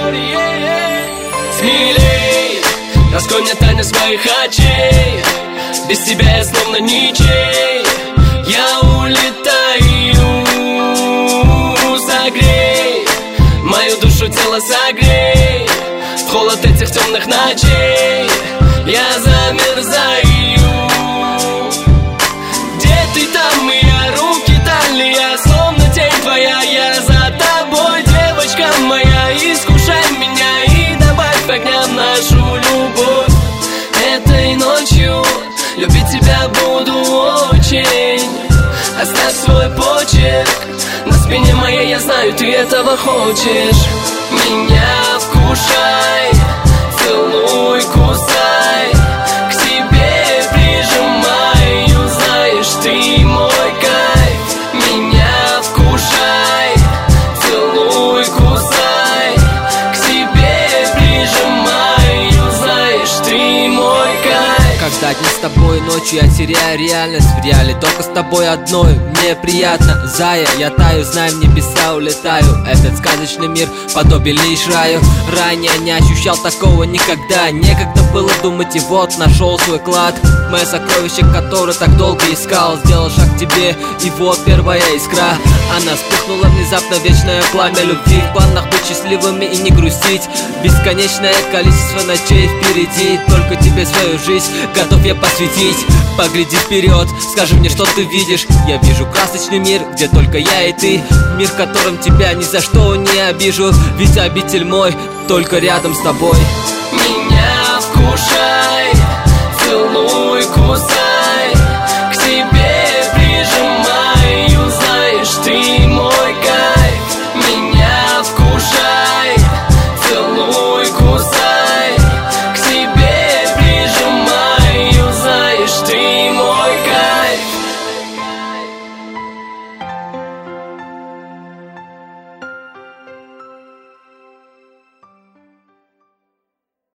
Смелей, раскрой мне тайны своих очей. Без тебя я словно ничей. Я улетаю, согрей мою душу, тело согрей. В холод этих темных ночей я замерзаю. Где ты там, моя руки дальние, словно тень твоя. Я за тобой, девочка моя. Искушай меня и добавь огня в нашу любовь. Этой ночью любить тебя буду очень. Оставь свой почерк на спине моей, я знаю, ты этого хочешь. Меня вкушай, целуй, кусай, к себе прижимаю, знаешь, ты мой кайф. Меня вкушай, целуй, кусай, к себе прижимаю, знаешь, ты мой кайф. Когда дни с тобой, ночью я теряю реальность. В реале только с тобой одной мне приятно. Зая, я таю, знай, в небеса улетаю. Этот сказочный мир подобен лишь раю. Ранее не ощущал такого никогда. Некогда было думать, и вот нашел свой клад. Мое сокровище, которое так долго искал. Сделал шаг к тебе, и вот первая искра. Она вспыхнула внезапно, вечное пламя любви. В планах быть счастливыми и не грустить. Бесконечное количество ночей впереди. Только тебе свою жизнь готов я посвятить. Погляди вперед, скажи мне, что ты видишь. Я вижу красочный мир, где только я и ты. Мир, в котором тебя ни за что не обижу. Ведь обитель мой только рядом с тобой. Меня вкушай,